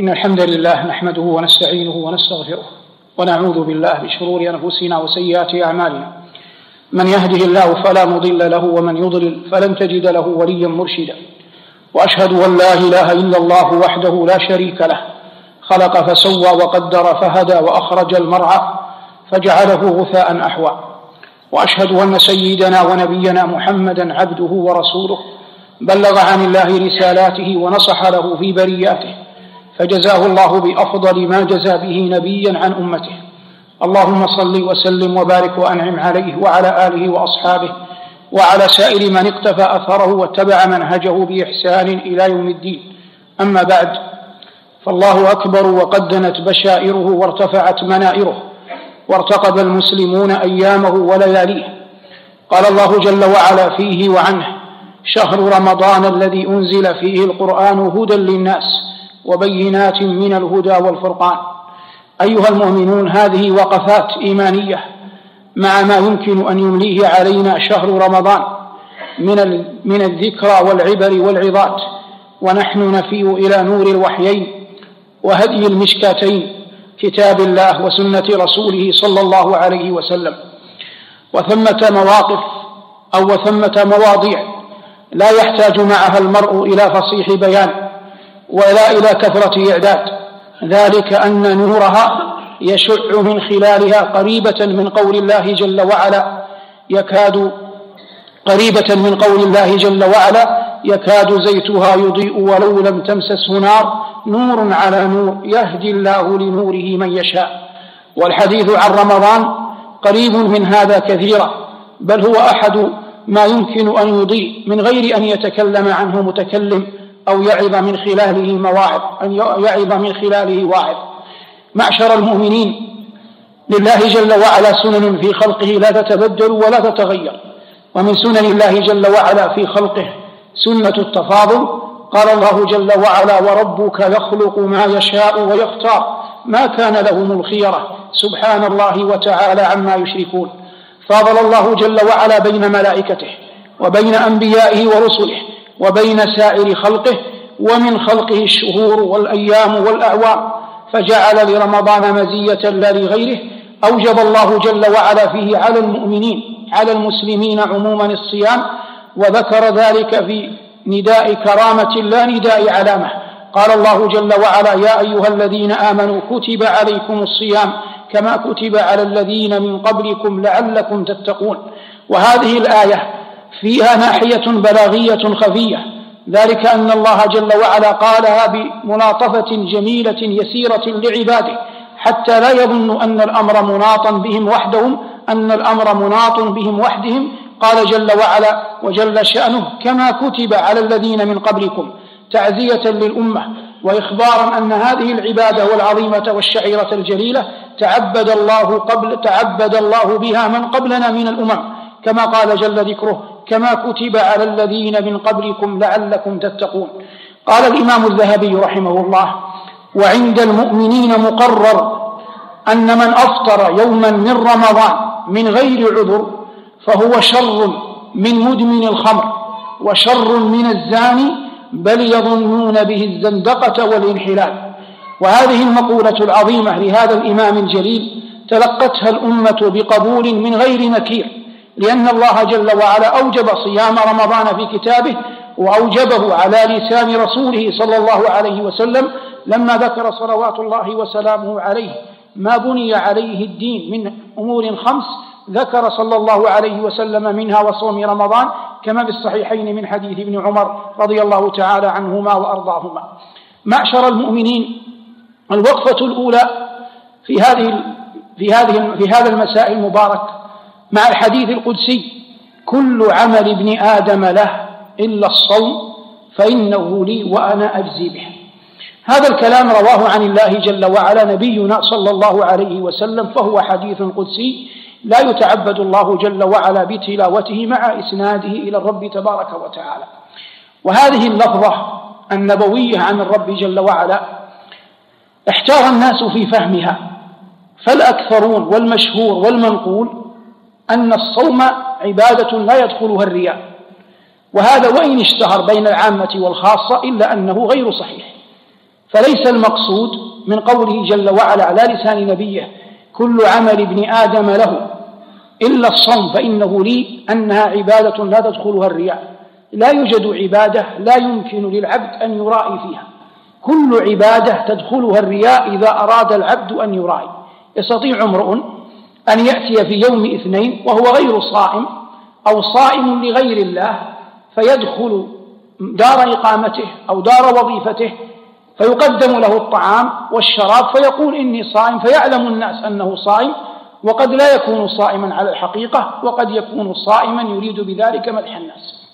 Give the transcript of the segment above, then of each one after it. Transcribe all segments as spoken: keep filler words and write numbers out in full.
إن الحمد لله نحمده ونستعينه ونستغفره ونعوذ بالله من شرور أنفسنا وسيئات أعمالنا. من يهده الله فلا مضل له ومن يضلل فلن تجد له وليا مرشدا. وأشهد أن لا إله إلا الله وحده لا شريك له، خلق فسوى وقدر فهدى وأخرج المرعى فجعله غثاء أحوى. وأشهد أن سيدنا ونبينا محمدا عبده ورسوله، بلغ عن الله رسالاته ونصح له في برياته، فجزاه الله بأفضل ما جزى به نبيا عن أمته. اللهم صل وسلم وبارك وأنعم عليه وعلى آله وأصحابه وعلى سائر من اقتفى أثره واتبع منهجه بإحسان إلى يوم الدين. أما بعد، فالله أكبر وقدنت بشائره وارتفعت منائره وارتقب المسلمون أيامه ولياليه. قال الله جل وعلا فيه وعنه: شهر رمضان الذي أنزل فيه القرآن هدى للناس وبينات من الهدى والفرقان. أيها المؤمنون، هذه وقفات إيمانية مع ما يمكن أن يمليه علينا شهر رمضان من من الذكرى والعبر والعظات، ونحن نفيء إلى نور الوحيين وهدي المشكاتين، كتاب الله وسنة رسوله صلى الله عليه وسلم. وثمة مواقف أو وثمة مواضيع لا يحتاج معها المرء إلى فصيح بيان ولا إلى كثرة إعداد، ذلك أن نورها يشع من خلالها قريبة من قول الله جل وعلا يكاد قريبة من قول الله جل وعلا يكاد زيتها يضيء ولو لم تمسسه نار، نور على نور يهدي الله لنوره من يشاء. والحديث عن رمضان قريب من هذا كثيرا، بل هو أحد ما يمكن أن يضيء من غير أن يتكلم عنه متكلم أو يعظ من خلاله مواعظ أن يعظ من خلاله واعظ. معشر المؤمنين، لله جل وعلا سنن في خلقه لا تتبدل ولا تتغير، ومن سنن الله جل وعلا في خلقه سنة التفاضل. قال الله جل وعلا: وربك يخلق ما يشاء ويختار ما كان لهم الخيرة، سبحان الله وتعالى عما يشركون. فاضل الله جل وعلا بين ملائكته وبين أنبيائه ورسله وبين سائر خلقه، ومن خلقه الشهور والأيام والأعوام، فجعل لرمضان مزية لا لغيره. أوجب الله جل وعلا فيه على المؤمنين على المسلمين عموما الصيام، وذكر ذلك في نداء كرامة لا نداء علامة. قال الله جل وعلا: يا أيها الذين آمنوا كتب عليكم الصيام كما كتب على الذين من قبلكم لعلكم تتقون. وهذه الآية فيها ناحية بلاغية خفية، ذلك أن الله جل وعلا قالها بملاطفة جميلة يسيرة لعباده، حتى لا يظن أن الأمر مناطا بهم وحدهم أن الأمر مناط بهم وحدهم. قال جل وعلا وجل شأنه: كما كتب على الذين من قبلكم، تعزية للأمة وإخبارا أن هذه العبادة والعظيمة والشعيرة الجليلة تعبد الله قبل تعبد الله بها من قبلنا من الأمم، كما قال جل ذكره: كما كتب على الذين من قبلكم لعلكم تتقون. قال الإمام الذهبي رحمه الله: وعند المؤمنين مقرر أن من أفطر يوما من رمضان من غير عذر فهو شر من مدمن الخمر وشر من الزاني، بل يظنون به الزندقة والانحلال. وهذه المقولة العظيمة لهذا الإمام الجليل تلقتها الأمة بقبول من غير نكير، لأن الله جل وعلا أوجب صيام رمضان في كتابه، وأوجبه على لسان رسوله صلى الله عليه وسلم لما ذكر صلوات الله وسلامه عليه ما بني عليه الدين من أمور خمس، ذكر صلى الله عليه وسلم منها وصوم رمضان، كما في الصحيحين من حديث ابن عمر رضي الله تعالى عنهما وأرضاهما. معشر المؤمنين، الوقفة الأولى في هذه في هذه في هذا المساء المبارك مع الحديث القدسي: كل عمل ابن آدم له إلا الصوم فإنه لي وأنا أجزي به. هذا الكلام رواه عن الله جل وعلا نبينا صلى الله عليه وسلم، فهو حديث قدسي لا يتعبد الله جل وعلا بتلاوته مع إسناده إلى الرب تبارك وتعالى. وهذه اللفظة النبوية عن الرب جل وعلا احتار الناس في فهمها، فالأكثرون والمشهور والمنقول أن الصوم عبادة لا يدخلها الرياء، وهذا وإن اشتهر بين العامة والخاصة إلا أنه غير صحيح، فليس المقصود من قوله جل وعلا على لسان نبيه كل عمل ابن آدم له إلا الصوم فإنه لي أنها عبادة لا تدخلها الرياء. لا يوجد عبادة لا يمكن للعبد أن يرائي فيها، كل عبادة تدخلها الرياء إذا أراد العبد أن يرائي. يستطيع امرؤ أن يأتي في يوم اثنين وهو غير صائم أو صائم لغير الله، فيدخل دار إقامته أو دار وظيفته فيقدم له الطعام والشراب فيقول إني صائم، فيعلم الناس أنه صائم، وقد لا يكون صائما على الحقيقة، وقد يكون صائما يريد بذلك مدح الناس.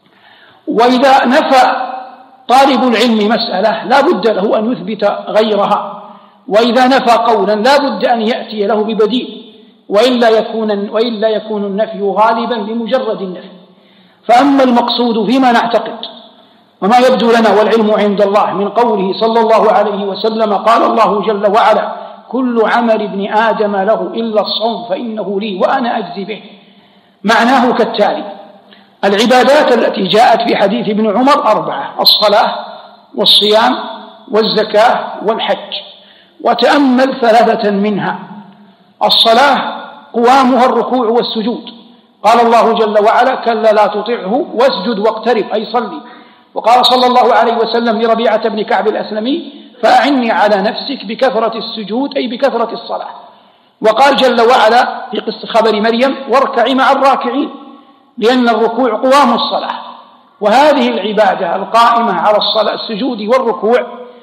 وإذا نفى طالب العلم مسألة لا بد له أن يثبت غيرها، وإذا نفى قولا لا بد أن يأتي له ببديل، وإلا يكون, وإلا يكون النفي غالبا بمجرد النفي. فأما المقصود فيما نعتقد وما يبدو لنا والعلم عند الله من قوله صلى الله عليه وسلم قال الله جل وعلا كل عمل ابن آدم له إلا الصوم فإنه لي وأنا أجزي به، معناه كالتالي: العبادات التي جاءت في حديث ابن عمر أربعة: الصلاة والصيام والزكاة والحج. وتأمل ثلاثة منها. الصلاة قوامها الركوع والسجود، قال الله جل وعلا كلا لا تطعه واسجد واقترب أي صلي. وقال صلى الله عليه وسلم لربيعة بن كعب الأسلمي فأعني على نفسك بكثرة السجود أي بكثرة الصلاة. وقال جل وعلا في قصة خبر مريم واركعي مع الراكعين، لأن الركوع قوام الصلاة. وهذه العبادة القائمة على الصلاة السجود والركوع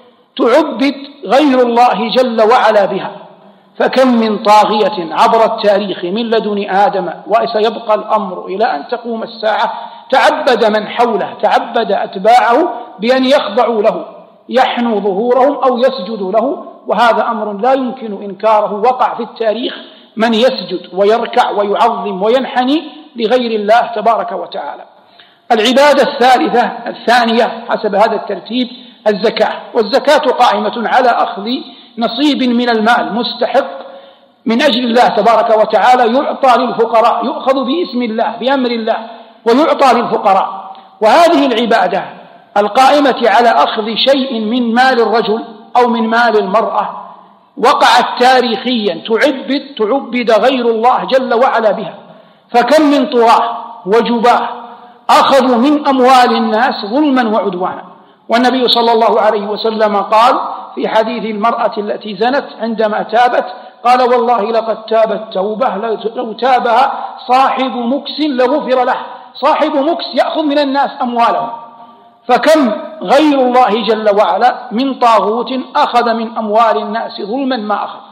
تعبد غير الله جل وعلا بها. فكم من طاغية عبر التاريخ من لدن آدم وسيبقى الأمر إلى أن تقوم الساعة تعبد من حوله، تعبد أتباعه بأن يخضعوا له، يحنوا ظهورهم أو يسجدوا له، وهذا أمر لا يمكن إنكاره. وقع في التاريخ من يسجد ويركع ويعظم وينحني لغير الله تبارك وتعالى. العبادة الثالثة الثانية حسب هذا الترتيب الزكاة. والزكاة قائمة على أخذ نصيب من المال مستحق من أجل الله تبارك وتعالى، يعطى للفقراء، يؤخذ باسم الله بأمر الله ويعطى للفقراء. وهذه العبادة القائمة على أخذ شيء من مال الرجل أو من مال المرأة وقعت تاريخيا تعبد, تعبد غير الله جل وعلا بها. فكم من طغاة وجباه أخذوا من أموال الناس ظلما وعدوانا. والنبي صلى الله عليه وسلم قال في حديث المرأة التي زنت عندما تابت قال والله لقد تابت توبة لو تابها صاحب مكس لغفر له. صاحب مكس يأخذ من الناس أموالهم. فكم غير الله جل وعلا من طاغوت أخذ من أموال الناس ظلما ما أخذ.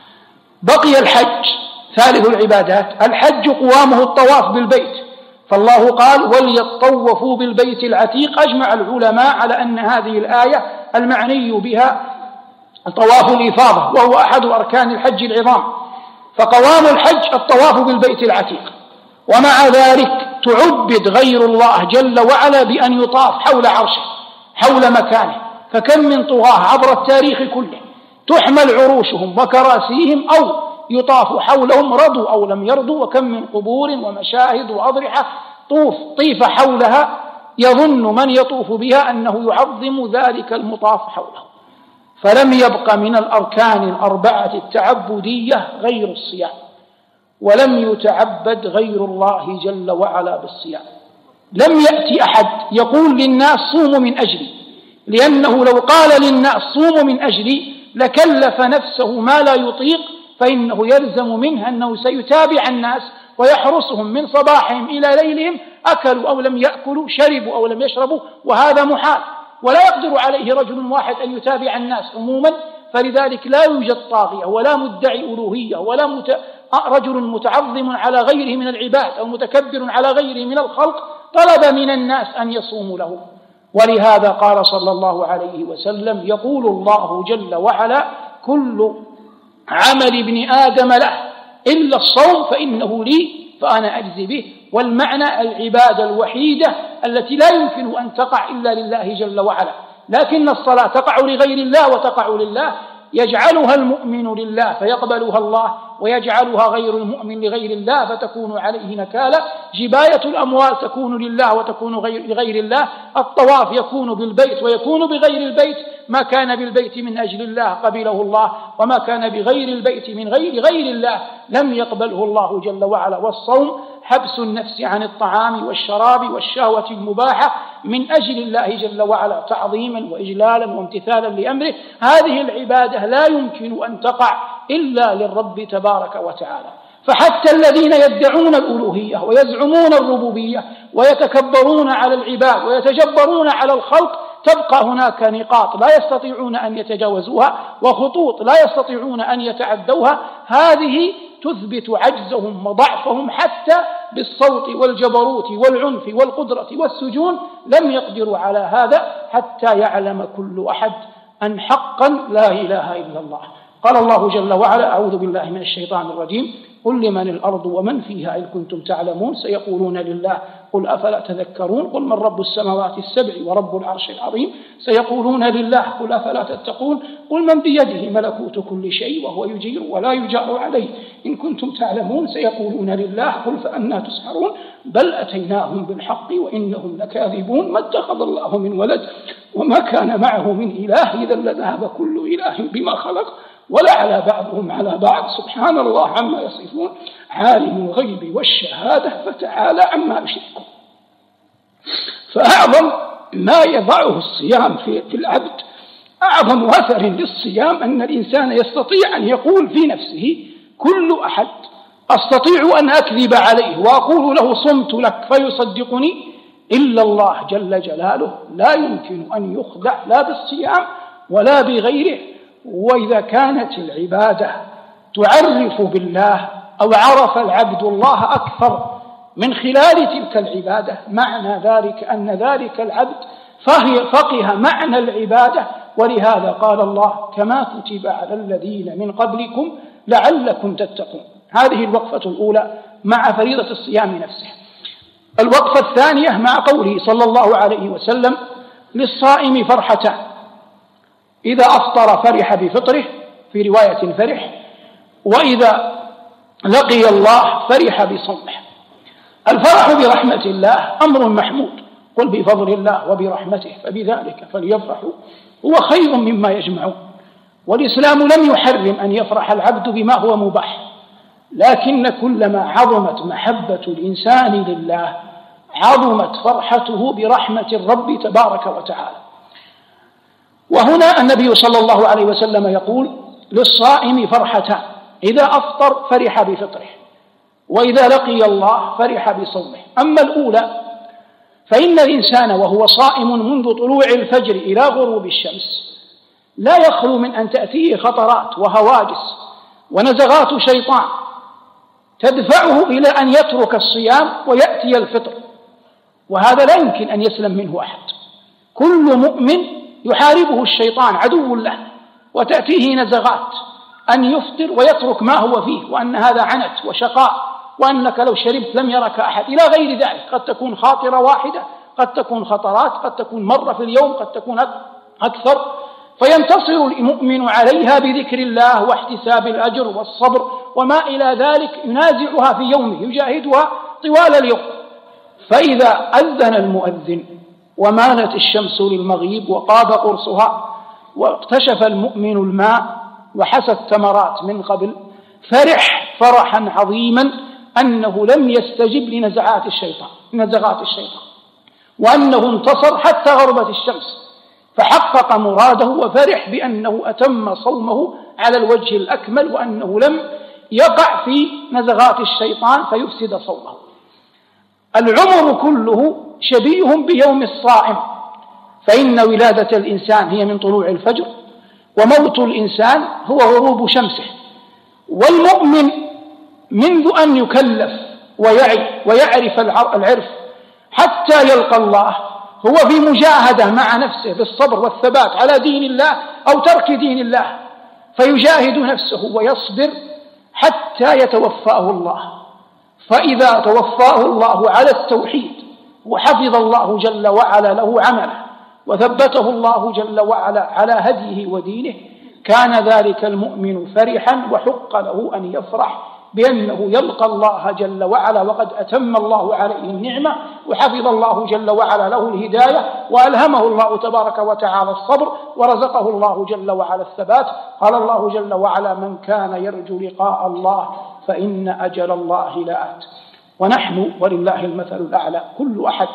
بقي الحج ثالث العبادات. الحج قوامه الطواف بالبيت، فالله قال وليطوفوا بالبيت العتيق. أجمع العلماء على أن هذه الآية المعني بها طواف الإفاضة، وهو أحد أركان الحج العظام. فقوام الحج الطواف بالبيت العتيق. ومع ذلك تعبد غير الله جل وعلا بأن يطاف حول عرشه حول مكانه. فكم من طغاة عبر التاريخ كله تحمل عروشهم وكراسيهم أو يطاف حولهم رضوا أو لم يرضوا. وكم من قبور ومشاهد وأضرحة طوف طيف حولها يظن من يطوف بها أنه يعظم ذلك المطاف حوله. فلم يبق من الأركان الأربعة التعبدية غير الصيام، ولم يتعبد غير الله جل وعلا بالصيام. لم يأتي أحد يقول للناس صوموا من أجلي، لأنه لو قال للناس صوموا من أجلي لكلف نفسه ما لا يطيق، فإنه يلزم منه أنه سيتابع الناس ويحرسهم من صباحهم إلى ليلهم، أكلوا أو لم يأكلوا، شربوا أو لم يشربوا، وهذا محال. ولا يقدر عليه رجل واحد أن يتابع الناس عموما. فلذلك لا يوجد طاغية ولا مدعي ألوهية ولا مت... رجل متعظم على غيره من العباد أو متكبر على غيره من الخلق طلب من الناس أن يصوموا له. ولهذا قال صلى الله عليه وسلم يقول الله جل وعلا كل عمل ابن آدم له إلا الصوم فإنه لي فأنا أجزي به. والمعنى العبادة الوحيدة التي لا يمكن أن تقع إلا لله جل وعلا. لكن الصلاة تقع لغير الله وتقع لله، يجعلها المؤمن لله فيقبلها الله، ويجعلها غير المؤمن لغير الله فتكون عليه نكالة. جباية الأموال تكون لله وتكون غير لغير الله. الطواف يكون بالبيت ويكون بغير البيت. ما كان بالبيت من أجل الله قبله الله، وما كان بغير البيت من غير غير الله لم يقبله الله جل وعلا. والصوم حبس النفس عن الطعام والشراب والشهوة المباحة من أجل الله جل وعلا تعظيما وإجلالا وامتثالا لأمره. هذه العبادة لا يمكن أن تقع إلا للرب تبارك وتعالى. فحتى الذين يدعون الألوهية ويزعمون الربوبية ويتكبرون على العباد ويتجبرون على الخلق تبقى هناك نقاط لا يستطيعون أن يتجاوزوها وخطوط لا يستطيعون أن يتعدوها. هذه تثبت عجزهم وضعفهم، حتى بالصوت والجبروت والعنف والقدرة والسجون لم يقدروا على هذا، حتى يعلم كل أحد أن حقا لا إله إلا الله. قال الله جل وعلا: أعوذ بالله من الشيطان الرجيم: قل لمن الأرض ومن فيها إن كنتم تعلمون سيقولون لله قل أفلا تذكرون قل من رب السماوات السبع ورب العرش العظيم سيقولون لله قل أفلا تتقون قل من بيده ملكوت كل شيء وهو يجير ولا يجار عليه إن كنتم تعلمون سيقولون لله قل فأنى تسحرون بل أتيناهم بالحق وإنهم لكاذبون ما اتخذ الله من ولد وما كان معه من إله إذا لذهب كل إله بما خلق ولعلى بعضهم على بعض سبحان الله عما يصفون عالم الغيب والشهادة فتعالى عما يشركون. فأعظم ما يضعه الصيام في العبد، أعظم أثر للصيام أن الإنسان يستطيع أن يقول في نفسه: كل أحد أستطيع أن أكذب عليه وأقول له صمت لك فيصدقني إلا الله جل جلاله لا يمكن أن يخدع لا بالصيام ولا بغيره. وإذا كانت العبادة تعرف بالله أو عرف العبد الله أكثر من خلال تلك العبادة معنى ذلك أن ذلك العبد فقه معنى العبادة. ولهذا قال الله: كما كتب على الذين من قبلكم لعلكم تتقون. هذه الوقفة الأولى مع فريضة الصيام نفسه. الوقفة الثانية مع قوله صلى الله عليه وسلم: للصائم فرحتان، إذا أفطر فرح بفطره، في رواية فرح، وإذا لقي الله فرح بصومه. الفرح برحمة الله أمر محمود، قل بفضل الله وبرحمته فبذلك فليفرحوا هو خير مما يجمعون. والإسلام لم يحرم أن يفرح العبد بما هو مباح، لكن كلما عظمت محبة الإنسان لله عظمت فرحته برحمة الرب تبارك وتعالى. وهنا النبي صلى الله عليه وسلم يقول: للصائم فرحتان، إذا أفطر فرح بفطره، وإذا لقي الله فرح بصومه. أما الأولى فإن الإنسان وهو صائم منذ طلوع الفجر إلى غروب الشمس لا يخلو من أن تأتيه خطرات وهواجس ونزغات شيطان تدفعه إلى أن يترك الصيام ويأتي الفطر، وهذا لا يمكن أن يسلم منه أحد. كل مؤمن يحاربه الشيطان عدو له، وتأتيه نزغات أن يفطر ويترك ما هو فيه، وأن هذا عنت وشقاء، وأنك لو شربت لم يرك أحد، إلى غير ذلك. قد تكون خاطرة واحدة، قد تكون خطرات، قد تكون مرة في اليوم، قد تكون أكثر، فينتصر المؤمن عليها بذكر الله واحتساب الأجر والصبر وما إلى ذلك، ينازعها في يومه، يجاهدها طوال اليوم. فإذا أذن المؤذن ومالت الشمس للمغيب وقاب قرصها واكتشف المؤمن الماء وحسى الثمرات من قبل، فرح فرحا عظيما أنه لم يستجب لنزعات الشيطان نزغات الشيطان وأنه انتصر حتى غربت الشمس، فحقق مراده وفرح بأنه أتم صومه على الوجه الأكمل، وأنه لم يقع في نزغات الشيطان فيفسد صومه. العمر كله شبيه بيوم الصائم، فإن ولادة الإنسان هي من طلوع الفجر، وموت الإنسان هو غروب شمسه. والمؤمن منذ أن يكلف ويعي ويعرف العرف حتى يلقى الله هو في مجاهدة مع نفسه بالصبر والثبات على دين الله أو ترك دين الله، فيجاهد نفسه ويصبر حتى يتوفاه الله. فإذا توفاه الله على التوحيد وحفظ الله جل وعلا له عمله وثبته الله جل وعلا على هديه ودينه، كان ذلك المؤمن فرحا وحق له أن يفرح بأنه يلقى الله جل وعلا وقد أتم الله عليه النعمة وحفظ الله جل وعلا له الهداية وألهمه الله تبارك وتعالى الصبر ورزقه الله جل وعلا الثبات. قال الله جل وعلا: من كان يرجو لقاء الله فإن أجل الله لآت. ونحن ولله المثل الأعلى كل أحد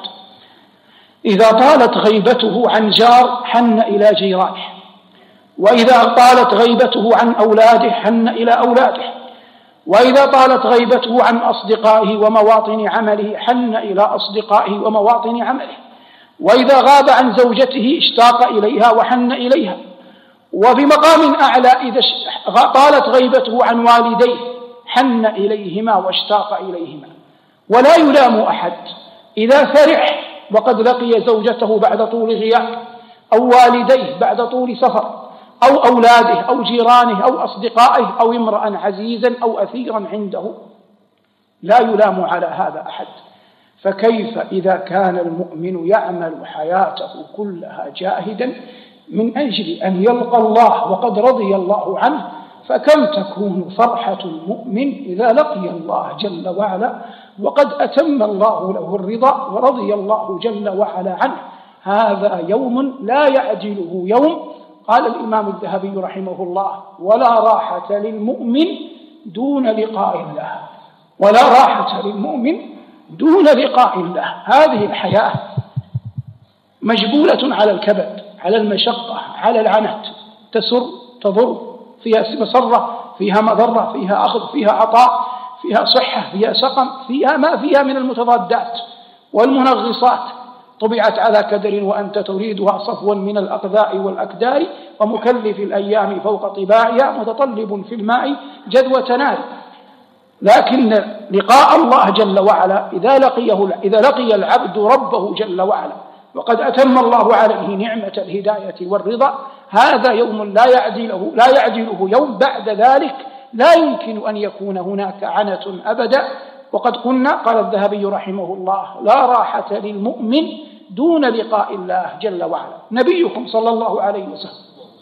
إذا طالت غيبته عن جار حن إلى جيرانه، وإذا طالت غيبته عن أولاده حن إلى أولاده، وإذا طالت غيبته عن أصدقائه ومواطن عمله حن إلى أصدقائه ومواطن عمله، وإذا غاب عن زوجته اشتاق إليها وحن إليها، وبمقام أعلى إذا طالت غيبته عن والديه حن إليهما واشتاق إليهما. ولا يلام أحد إذا فرح وقد لقي زوجته بعد طول غياب، أو والديه بعد طول سفر، أو أولاده أو جيرانه أو أصدقائه أو امرأ عزيزا أو أثيرا عنده. لا يلام على هذا أحد. فكيف إذا كان المؤمن يعمل حياته كلها جاهدا من أجل أن يلقى الله وقد رضي الله عنه؟ فكم تكون فرحة المؤمن إذا لقي الله جل وعلا وقد أتم الله له الرضا ورضي الله جل وعلا عنه. هذا يوم لا يعجله يوم. قال الإمام الذهبي رحمه الله: ولا راحة للمؤمن دون لقاء الله، ولا راحة للمؤمن دون لقاء الله. هذه الحياة مجبولة على الكبد، على المشقة، على العنت، تسر تضر، فيها مسرة، فيها مضرة، فيها أخذ، فيها عطاء، فيها صحة، فيها سقم، فيها ما فيها من المتضادات والمنغصات. طبعت على كدر وأنت تريدها صفوا من الأقذاء والأكدار، ومكلف الأيام فوق طباعها متطلب في الماء جدوى نار. لكن لقاء الله جل وعلا إذا لقيه إذا لقي العبد ربه جل وعلا وقد أتم الله عليه نعمة الهداية والرضا، هذا يوم لا يعجله لا يعجله يوم. بعد ذلك لا يمكن أن يكون هناك عنة أبدا. وقد قلنا، قال الذهبي رحمه الله: لا راحة للمؤمن دون لقاء الله جل وعلا. نبيكم صلى الله عليه وسلم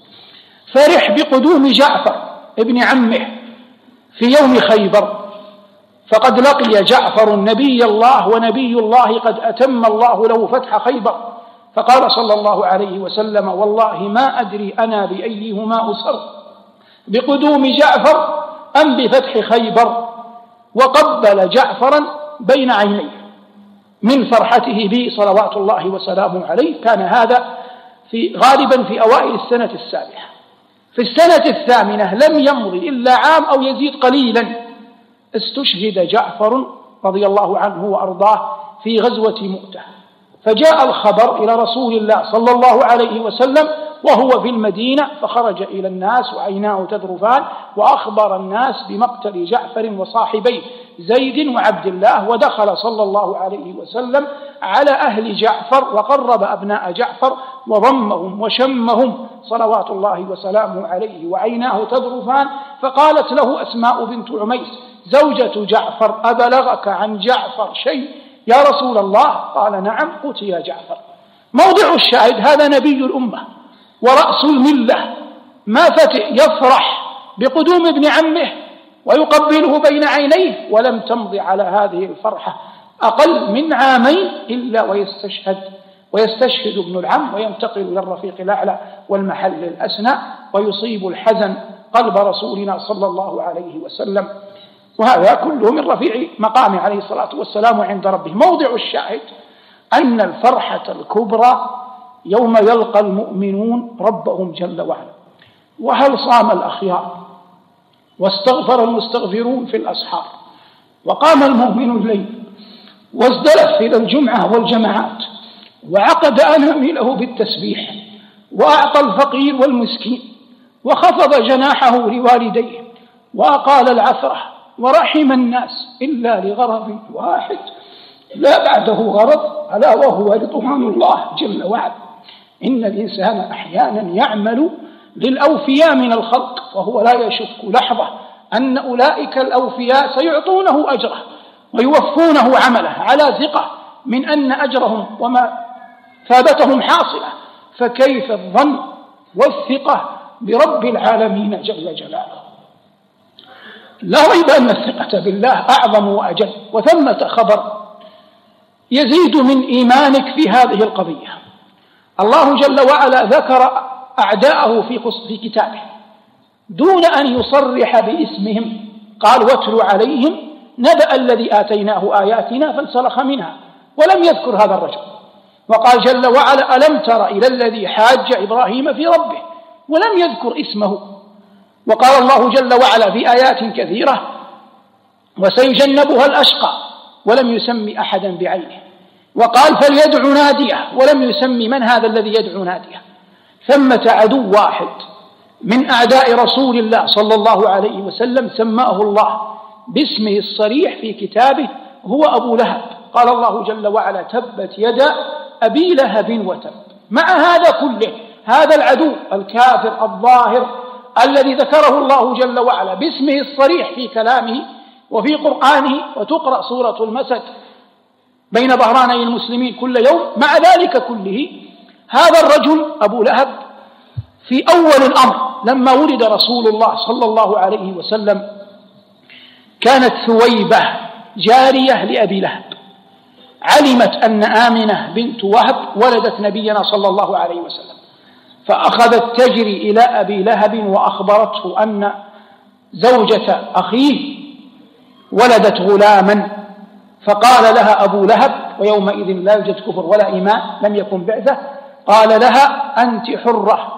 فرح بقدوم جعفر ابن عمه في يوم خيبر، فقد لقي جعفر نبي الله ونبي الله قد أتم الله له فتح خيبر. فقال صلى الله عليه وسلم: والله ما أدري أنا بأيهما أسر، بقدوم جعفر أم بفتح خيبر. وقبل جعفرا بين عينيه من فرحته به صلوات الله وسلامه عليه. كان هذا في غالبا في أوائل السنة السابعة. في السنة الثامنة لم يمض إلا عام أو يزيد قليلا استشهد جعفر رضي الله عنه وأرضاه في غزوة مؤتة. فجاء الخبر إلى رسول الله صلى الله عليه وسلم وهو في المدينة، فخرج إلى الناس وعيناه تذرفان وأخبر الناس بمقتل جعفر وصاحبيه زيد وعبد الله. ودخل صلى الله عليه وسلم على أهل جعفر وقرب أبناء جعفر وضمهم وشمهم صلوات الله وسلامه عليه وعيناه تذرفان. فقالت له أسماء بنت عميس زوجة جعفر: أبلغك عن جعفر شيء يا رسول الله؟ قال: نعم. قلت: يا جعفر. موضع الشاهد: هذا نبي الأمة ورأس الملة، ما فتئ يفرح بقدوم ابن عمه ويقبله بين عينيه، ولم تمض على هذه الفرحة أقل من عامين إلا ويستشهد ويستشهد ابن العم وينتقل إلى الرفيق الأعلى والمحل الأسنى، ويصيب الحزن قلب رسولنا صلى الله عليه وسلم. وهذا كله من رفيع مقام عليه الصلاة والسلام عند ربه. موضع الشاهد أن الفرحة الكبرى يوم يلقى المؤمنون ربهم جل وعلا. وهل صام الأخيار واستغفر المستغفرون في الأسحار، وقام المؤمن الليل وازدلف إلى الجمعة والجماعات، وعقد أنامله بالتسبيح، وأعطى الفقير والمسكين، وخفض جناحه لوالديه، وأقال العثرة، ورحم الناس، إلا لغرض واحد لا بعده غرض، ألا وهو رضوان الله جل وعلا. إن الإنسان أحيانا يعمل للأوفياء من الخلق وهو لا يشك لحظة أن أولئك الأوفياء سيعطونه أجره ويوفونه عمله على ثقة من أن أجرهم وما ثابتهم حاصلة. فكيف الظن والثقة برب العالمين جل جلاله؟ لا ريب أن الثقة بالله أعظم وأجل، وثمة خبر يزيد من إيمانك في هذه القضية. الله جل وعلا ذكر أعداءه في كتابه دون أن يصرح باسمهم، قال واتل عليهم نبأ الذي آتيناه آياتنا فانسلخ منها، ولم يذكر هذا الرجل. وقال جل وعلا ألم تر إلى الذي حاج إبراهيم في ربه، ولم يذكر اسمه. وقال الله جل وعلا في آيات كثيرة وسيجنبها الأشقى، ولم يسمي أحدا بعينه. وقال فليدع ناديه، ولم يسمي من هذا الذي يدعو ناديه. ثمة عدو واحد من أعداء رسول الله صلى الله عليه وسلم سماه الله باسمه الصريح في كتابه، هو أبو لهب. قال الله جل وعلا تبت يدا أبي لهب وتب. مع هذا كله هذا العدو الكافر الظاهر الذي ذكره الله جل وعلا باسمه الصريح في كلامه وفي قرآنه، وتقرأ سورة المسد بين ظهراني المسلمين كل يوم، مع ذلك كله هذا الرجل أبو لهب في أول الأمر لما ولد رسول الله صلى الله عليه وسلم كانت ثويبة جارية لأبي لهب، علمت أن آمنة بنت وهب ولدت نبينا صلى الله عليه وسلم، فأخذت تجري إلى أبي لهب وأخبرته أن زوجة أخيه ولدت غلاما. فقال لها أبو لهب، ويومئذ لا يوجد كفر ولا إيمان، لم يكن بعثة، قال لها أنت حرة،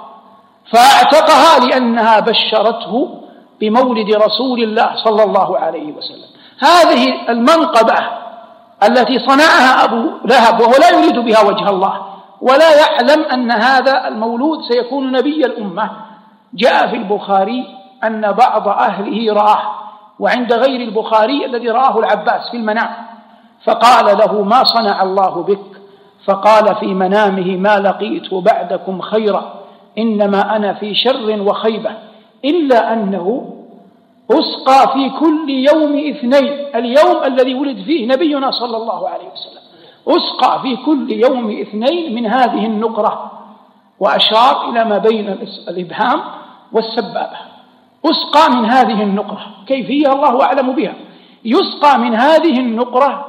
فاعتقها لأنها بشرته بمولد رسول الله صلى الله عليه وسلم. هذه المنقبة التي صنعها أبو لهب وهو لا يريد بها وجه الله، ولا يعلم أن هذا المولود سيكون نبي الأمة. جاء في البخاري أن بعض أهله رآه، وعند غير البخاري الذي رآه العباس في المنام، فقال له ما صنع الله بك؟ فقال في منامه ما لقيت بعدكم خيرا، إنما أنا في شر وخيبة، إلا أنه أسقى في كل يوم اثنين، اليوم الذي ولد فيه نبينا صلى الله عليه وسلم، أسقى في كل يوم اثنين من هذه النقرة، وأشار إلى ما بين الإبهام والسبابة. أسقى من هذه النقرة، كيفية الله أعلم بها، يسقى من هذه النقرة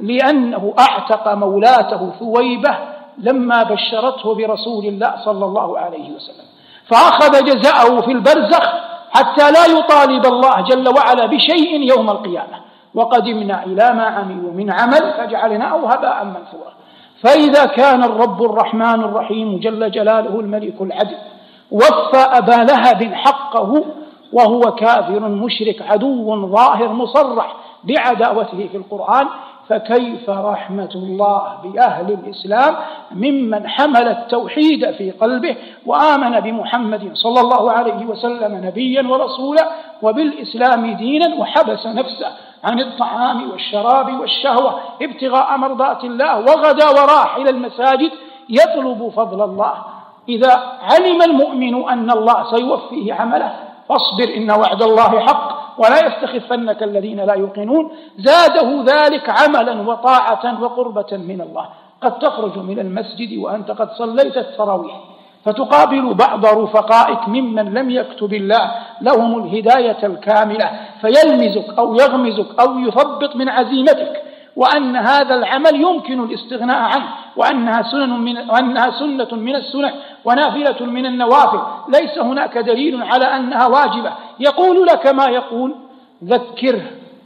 لأنه أعتق مولاته ثويبة لما بشرته برسول الله صلى الله عليه وسلم، فأخذ جزاءه في البرزخ حتى لا يطالب الله جل وعلا بشيء يوم القيامة. وقدمنا إلى ما عملوا من عمل فجعلناه هباء منثورا. فإذا كان الرب الرحمن الرحيم جل جلاله الملك العدل وفى أبا لهب حقه وهو كافر مشرك عدو ظاهر مصرح بعداوته في القرآن، فكيف رحمة الله بأهل الإسلام ممن حمل التوحيد في قلبه وآمن بمحمد صلى الله عليه وسلم نبيا ورسولا وبالإسلام دينا، وحبس نفسه عن الطعام والشراب والشهوة ابتغاء مرضات الله، وغدا وراح إلى المساجد يطلب فضل الله. إذا علم المؤمن أن الله سيوفيه عمله فاصبر إن وعد الله حق ولا يستخفنك الذين لا يوقنون، زاده ذلك عملا وطاعة وقربة من الله. قد تخرج من المسجد وأنت قد صليت التراويح فتقابل بعض رفقائك ممن لم يكتب الله لهم الهداية الكاملة، فيلمزك أو يغمزك أو يثبط من عزيمتك، وأن هذا العمل يمكن الاستغناء عنه، وأنها سنن من وأنها سنة من السنن ونافلة من النوافل، ليس هناك دليل على أنها واجبة. يقول لك ما يقول، ذكره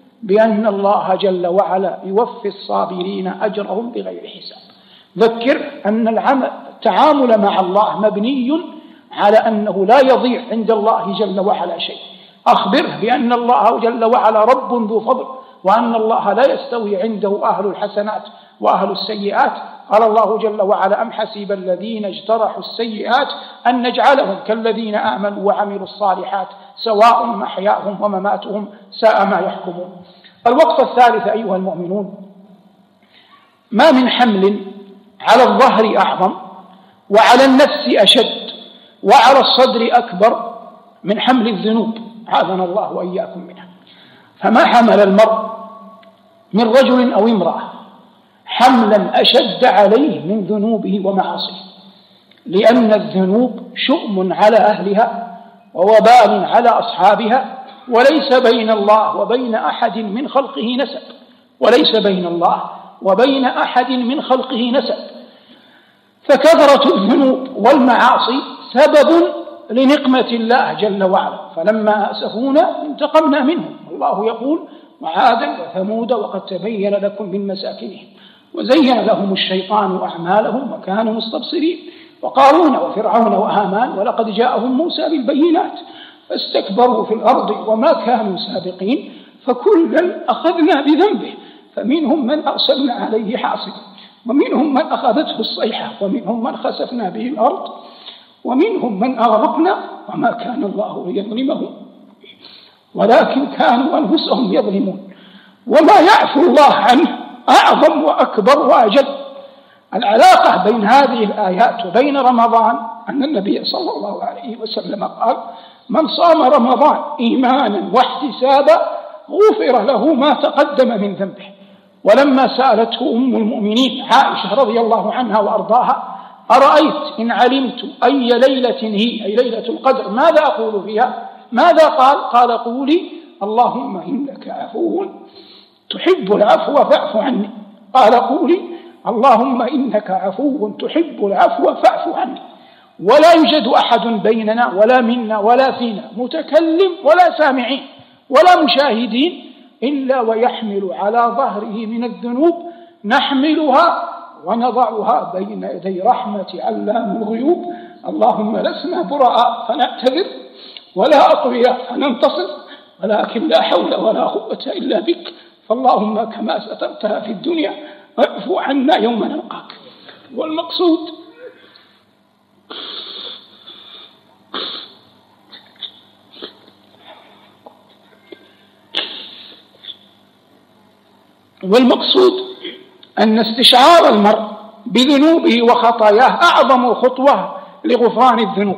بأن الله جل وعلا يوفي الصابرين أجرهم بغير حساب. ذكر أن العمل التعامل مع الله مبني على أنه لا يضيع عند الله جل وعلا شيء. أخبره بأن الله جل وعلا رب ذو فضل، وأن الله لا يستوي عنده أهل الحسنات وأهل السيئات. قال الله جل وعلا أم حسب الذين اجترحوا السيئات أن نجعلهم كالذين آمنوا وعملوا الصالحات سواء محياهم ومماتهم ساء ما يحكمون. الوقفة الثالثة أيها المؤمنون، ما من حمل على الظهر أعظم وعلى النفس أشد وعلى الصدر أكبر من حمل الذنوب، عاذنا الله وإياكم منها. فما حمل المرء من رجل أو امرأة حملا أشد عليه من ذنوبه ومعاصيه، لأن الذنوب شؤم على أهلها ووبال على أصحابها وليس بين الله وبين أحد من خلقه نسب، وليس بين الله وبين أحد من خلقه نسب. فكثرة الذنوب والمعاصي سبب لنقمة الله جل وعلا، فلما أسفونا انتقمنا منهم. الله يقول: وعادا وثمود وقد تبين لكم من مساكنهم وزين لهم الشيطان أعمالهم وكانوا مستبصرين، وقارون وفرعون وهامان ولقد جاءهم موسى بالبينات فاستكبروا في الأرض وما كانوا سابقين فكلا أخذنا بذنبه فمنهم من أرسلنا عليه حاصبا ومنهم من أخذته الصيحة ومنهم من خسفنا به الأرض ومنهم من أغرقنا وما كان الله ليظلمهم ولكن كانوا أنفسهم يظلمون. وما يعفو الله عنه أعظم وأكبر وأجل. العلاقة بين هذه الآيات وبين رمضان أن النبي صلى الله عليه وسلم قال: من صام رمضان إيمانا واحتسابا غفر له ما تقدم من ذنبه. ولما سألته أم المؤمنين عائشة رضي الله عنها وأرضاها: أرأيت إن علمت أي ليلة هي، أي ليلة القدر، ماذا أقول فيها؟ ماذا قال؟ قال: قولي اللهم إنك عفو تحب العفو فاعف عني. قال: قولي اللهم إنك عفو تحب العفو فاعف عني. ولا يوجد أحد بيننا ولا منا ولا فينا متكلم ولا سامعين ولا مشاهدين إلا ويحمل على ظهره من الذنوب نحملها ونضعها بين يدي رحمة علام الغيوب. اللهم لسنا براء فنعتذر ولا أقوياء فننتصر، ولكن لا حول ولا قوة إلا بك، فاللهم كما سترتها في الدنيا اعفو عنا يوم نلقاك. والمقصود والمقصود أن استشعار المرء بذنوبه وخطاياه أعظم خطوة لغفران الذنوب،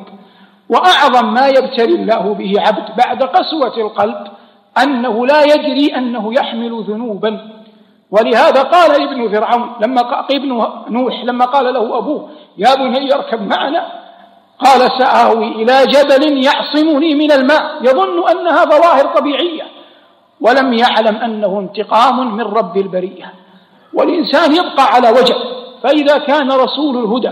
وأعظم ما يبتلي الله به عبد بعد قسوة القلب أنه لا يدري أنه يحمل ذنوبا. ولهذا قال ابن فرعون لما ابن نوح لما قال له أبوه: يا بني اركب معنا، قال: سآوي إلى جبل يعصمني من الماء. يظن أنها ظواهر طبيعية ولم يعلم أنه انتقام من رب البرية. والإنسان يبقى على وجه، فإذا كان رسول الهدى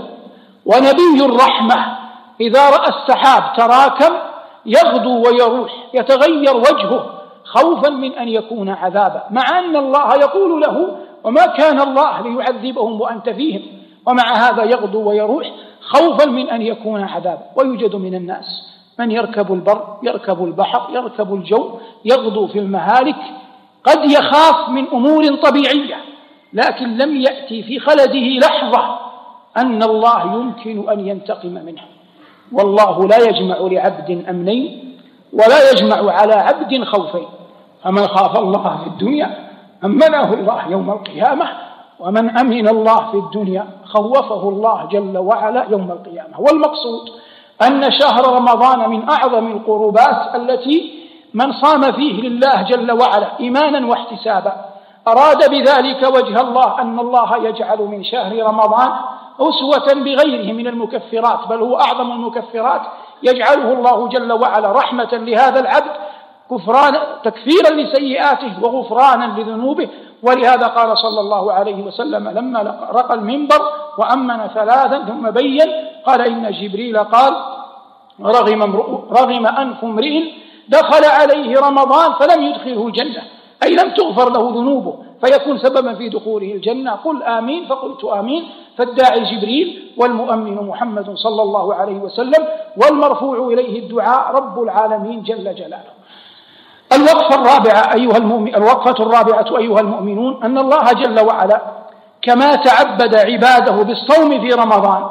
ونبي الرحمة إذا رأى السحاب تراكم يغدو ويروح يتغير وجهه خوفا من أن يكون عذابا، مع أن الله يقول له: وما كان الله ليعذبهم وأنت فيهم، ومع هذا يغدو ويروح خوفا من أن يكون عذابا. ويوجد من الناس من يركب البر يركب البحر يركب الجو يغدو في المهالك، قد يخاف من أمور طبيعية لكن لم يأتي في خلده لحظة أن الله يمكن أن ينتقم منه. والله لا يجمع لعبد أمنين ولا يجمع على عبد خوفين، فمن خاف الله في الدنيا أمنه الله يوم القيامة، ومن أمن الله في الدنيا خوفه الله جل وعلا يوم القيامة. والمقصود أن شهر رمضان من أعظم القربات التي من صام فيه لله جل وعلا إيمانا واحتسابا أراد بذلك وجه الله أن الله يجعل من شهر رمضان أسوة بغيره من المكفرات، بل هو أعظم المكفرات، يجعله الله جل وعلا رحمة لهذا العبد، كفران تكفيرا لسيئاته وغفرانا لذنوبه. ولهذا قال صلى الله عليه وسلم لما رقى المنبر وأمن ثلاثا ثم بين قال: إن جبريل قال: رغم, رغم أنف امرئ دخل عليه رمضان فلم يدخله الجنة، أي لم تغفر له ذنوبه فيكون سببا في دخوله الجنة. قل آمين، فقلت آمين. فالداعي جبريل والمؤمن محمد صلى الله عليه وسلم والمرفوع إليه الدعاء رب العالمين جل جلاله. الوقفة الرابعة أيها المؤمن الوقفة الرابعة أيها المؤمنون أن الله جل وعلا كما تعبد عباده بالصوم في رمضان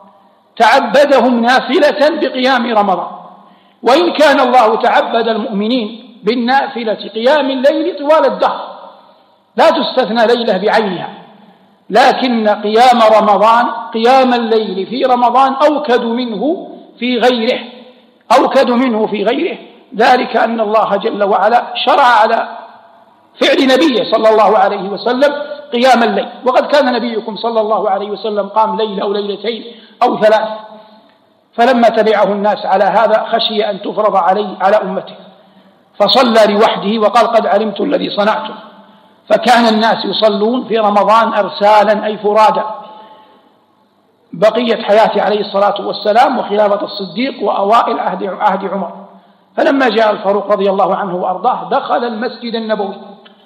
تعبدهم نافلة بقيام رمضان. وإن كان الله تعبد المؤمنين بالنافلة قيام الليل طوال الدهر لا تستثنى ليلة بعينها، لكن قيام رمضان قيام الليل في رمضان أوكد منه في غيره أوكد منه في غيره ذلك أن الله جل وعلا شرع على فعل نبيه صلى الله عليه وسلم قيام الليل، وقد كان نبيكم صلى الله عليه وسلم قام ليلة أو ليلتين أو ثلاث، فلما تبعه الناس على هذا خشي أن تفرض عليه على أمته، فصلى لوحده وقال قد علمت الذي صنعتم. فكان الناس يصلون في رمضان أرسالا أي فرادا بقية حياته عليه الصلاة والسلام وخلافة الصديق وأوائل عهد عهد عمر. فلما جاء الفاروق رضي الله عنه وأرضاه دخل المسجد النبوي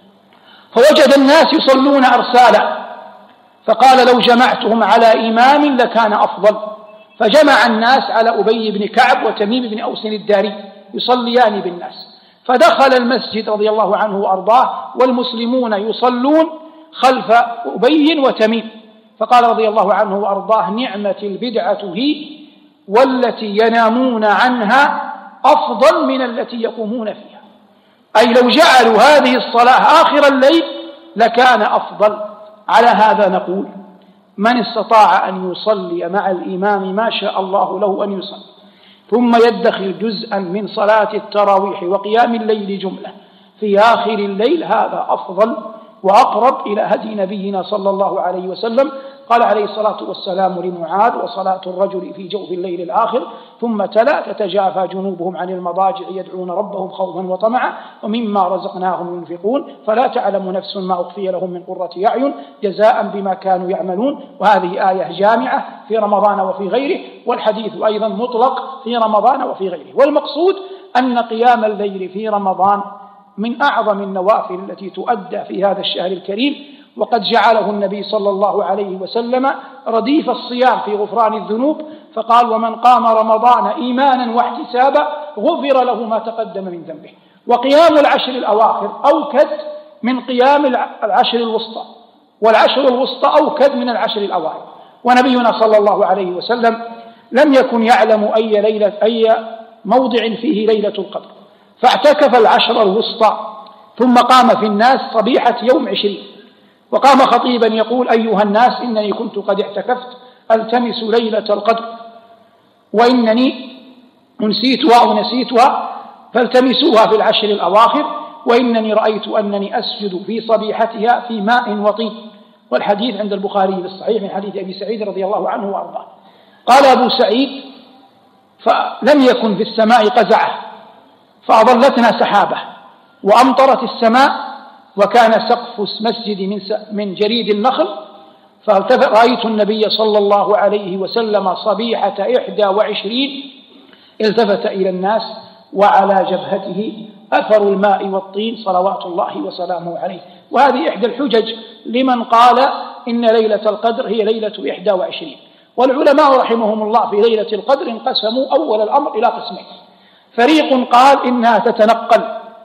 فوجد الناس يصلون أرسالا، فقال لو جمعتهم على إمام لكان أفضل، فجمع الناس على أبي بن كعب وتميم بن أوس الداري يصليان بالناس، فدخل المسجد رضي الله عنه وأرضاه والمسلمون يصلون خلف أبي وتميم، فقال رضي الله عنه وأرضاه نعمة البدعة هي والتي ينامون عنها أفضل من التي يقومون فيها، أي لو جعلوا هذه الصلاة آخر الليل لكان أفضل. على هذا نقول من استطاع أن يصلي مع الإمام ما شاء الله له أن يصلي، ثم يدخل جزءا من صلاة التراويح وقيام الليل جملة في آخر الليل، هذا أفضل وأقرب إلى هدي نبينا صلى الله عليه وسلم. قال عليه الصلاة والسلام لمعاذ وصلاة الرجل في جوف الليل الآخر، ثم تلا تتجافى جنوبهم عن المضاجع يدعون ربهم خوفا وطمعا ومما رزقناهم ينفقون فلا تعلم نفس ما أخفي لهم من قرة أعين جزاء بما كانوا يعملون. وهذه آية جامعة في رمضان وفي غيره، والحديث أيضا مطلق في رمضان وفي غيره. والمقصود أن قيام الليل في رمضان من أعظم النوافل التي تؤدى في هذا الشهر الكريم، وقد جعله النبي صلى الله عليه وسلم رديف الصيام في غفران الذنوب، فقال ومن قام رمضان إيمانا واحتسابا غفر له ما تقدم من ذنبه. وقيام العشر الأواخر أوكد من قيام العشر الوسطى، والعشر الوسطى أوكد من العشر الأواخر. ونبينا صلى الله عليه وسلم لم يكن يعلم أي ليلة أي موضع فيه ليلة القدر، فاعتكف العشر الوسطى ثم قام في الناس صبيحة يوم عشرين، وقام خطيبا يقول أيها الناس إنني كنت قد اعتكفت ألتمس ليلة القدر وإنني أنسيتها أو نسيتها فالتمسوها في العشر الأواخر، وإنني رأيت أنني أسجد في صبيحتها في ماء وطين. والحديث عند البخاري بالصحيح من حديث أبي سعيد رضي الله عنه وأرضاه. قال أبو سعيد فلم يكن في السماء قزعة فأظلتنا سحابة وأمطرت السماء وكان سقف مسجد من جريد النخل، فرأيت النبي صلى الله عليه وسلم صبيحة إحدى وعشرين التفت إلى الناس وعلى جبهته أثر الماء والطين صلوات الله وسلامه عليه. وهذه إحدى الحجج لمن قال إن ليلة القدر هي ليلة إحدى وعشرين. والعلماء رحمهم الله في ليلة القدر انقسموا أول الأمر إلى قسمين، فريق قال إنها تتنقل،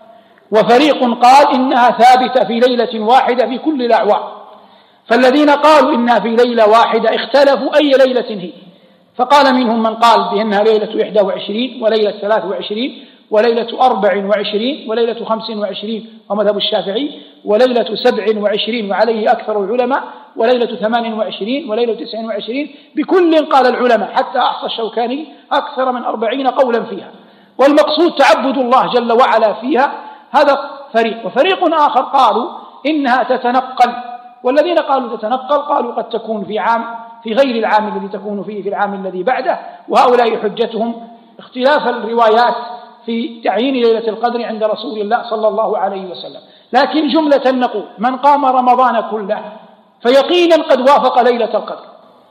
وفريق قال إنها ثابتة في ليلة واحدة في كل الأعوام. فالذين قالوا إنها في ليلة واحدة اختلفوا أي ليلة هي، فقال منهم من قال بأنها ليلة إحدى وعشرين وليلة ثلاث وعشرين وليلة أربع وعشرين وليلة خمس وعشرين ومذهب الشافعي، وليلة سبع وعشرين وعليه أكثر العلماء، وليلة ثمان وعشرين وليلة تسع وعشرين، بكل قال العلماء حتى أحصى الشوكاني أكثر من أربعين قولا فيها. والمقصود تعبد الله جل وعلا فيها. هذا فريق. وفريق آخر قالوا إنها تتنقل، والذين قالوا تتنقل قالوا قد تكون في عام في غير العام الذي تكون فيه في العام الذي بعده، وهؤلاء حجتهم اختلاف الروايات في تعيين ليلة القدر عند رسول الله صلى الله عليه وسلم. لكن جملة نقول من قام رمضان كله فيقينا قد وافق ليلة القدر،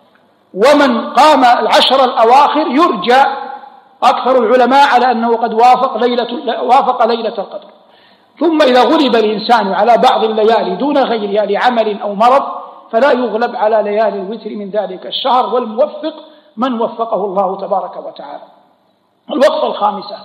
ومن قام العشر الأواخر يرجى أكثر العلماء على أنه قد وافق ليلة, وافق ليلة القدر. ثم إذا غلب الإنسان على بعض الليالي دون غيرها لعمل أو مرض فلا يغلب على ليالي الوتر من ذلك الشهر، والموفق من وفقه الله تبارك وتعالى. الوقفة الخامسة: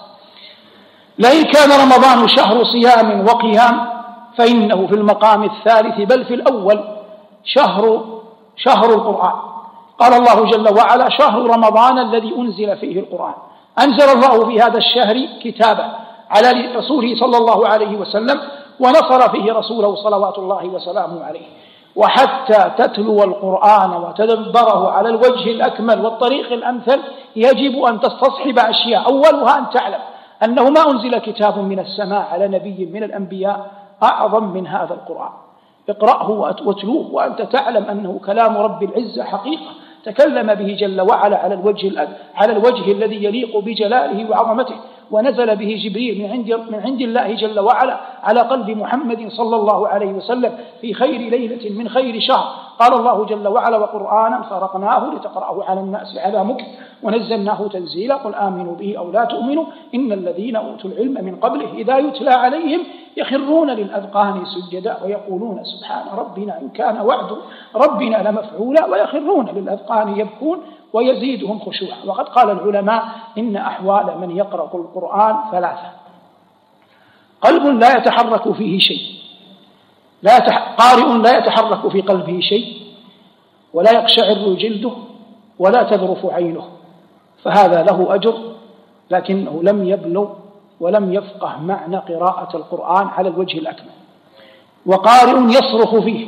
لئن كان رمضان شهر صيام وقيام فإنه في المقام الثالث بل في الأول شهر شهر القرآن. قال الله جل وعلا: شهر رمضان الذي أنزل فيه القرآن. أنزل الله في هذا الشهر كتابه على رسوله صلى الله عليه وسلم، ونصر فيه رسوله صلوات الله وسلامه عليه. وحتى تتلو القرآن وتدبره على الوجه الأكمل والطريق الأمثل يجب أن تستصحب أشياء، أولها أن تعلم أنه ما أنزل كتاب من السماء على نبي من الأنبياء أعظم من هذا القرآن. اقرأه واتلوه وأنت تعلم أنه كلام رب العزة حقيقة تكلم به جل وعلا على الوجه على الوجه الذي يليق بجلاله وعظمته. ونزل به جبريل من عند, من عند الله جل وعلا على قلب محمد صلى الله عليه وسلم في خير ليلة من خير شهر. قال الله جل وعلا: وقرآنا فرقناه لتقرأه على الناس على مكث ونزلناه تنزيلا قل آمنوا به أو لا تؤمنوا إن الذين أوتوا العلم من قبله إذا يتلى عليهم يخرون للأذقان سجدا ويقولون سبحان ربنا إن كان وعد ربنا لمفعولا ويخرون للأذقان يبكون ويزيدهم خشوعا. وقد قال العلماء إن أحوال من يقرأ القرآن ثلاثة: قلب لا يتحرك فيه شيء، لا يتح... قارئ لا يتحرك في قلبه شيء ولا يقشعر جلده ولا تذرف عينه، فهذا له أجر لكنه لم يبلغ ولم يفقه معنى قراءة القرآن على الوجه الأكمل. وقارئ يصرخ فيه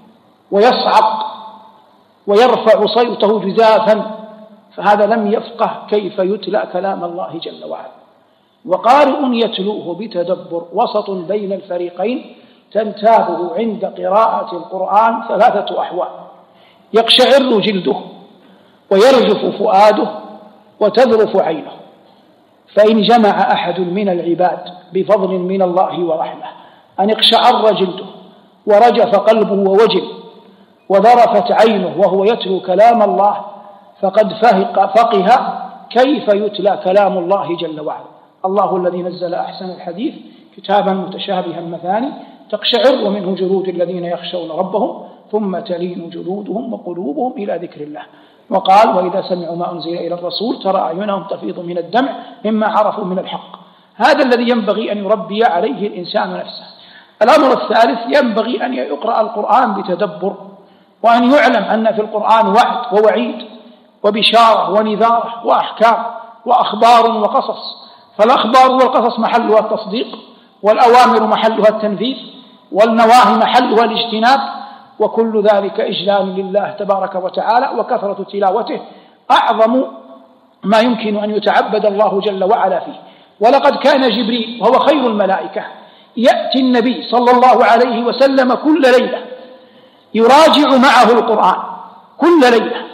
ويصعق ويرفع صوته جزافا، فهذا لم يفقه كيف يتلى كلام الله جل وعلا. وقارئ يتلوه بتدبر وسط بين الفريقين، تنتابه عند قراءة القرآن ثلاثة أحوال: يقشعر جلده ويرجف فؤاده وتذرف عينه. فإن جمع أحد من العباد بفضل من الله ورحمة أن اقشعر جلده ورجف قلبه ووجل وذرفت عينه وهو يتلو كلام الله، فقد فقه كيف يتلى كلام الله جل وعلا. الله الذي نزل أحسن الحديث كتابا متشابها مثاني تقشعر منه جلود الذين يخشون ربهم ثم تلين جلودهم وقلوبهم إلى ذكر الله. وقال: وإذا سمعوا ما أنزل إلى الرسول ترى أعينهم تفيض من الدمع مما عرفوا من الحق. هذا الذي ينبغي أن يربي عليه الإنسان نفسه. الأمر الثالث: ينبغي أن يقرأ القرآن بتدبر، وأن يعلم أن في القرآن وعد ووعيد وبشارة ونذارة وأحكام وأخبار وقصص، فالأخبار والقصص محلها التصديق، والأوامر محلها التنفيذ، والنواهي محلها الاجتناب، وكل ذلك إجلال لله تبارك وتعالى وكثرة تلاوته أعظم ما يمكن أن يتعبد الله جل وعلا فيه. ولقد كان جبريل وهو خير الملائكة يأتي النبي صلى الله عليه وسلم كل ليلة يراجع معه القرآن كل ليلة،